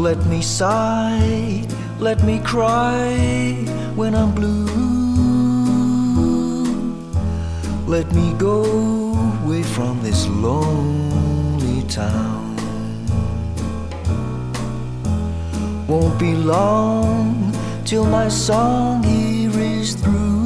Let me sigh, let me cry when I'm blue. Let me go away from this lonely town. Won't be long till my song here is through.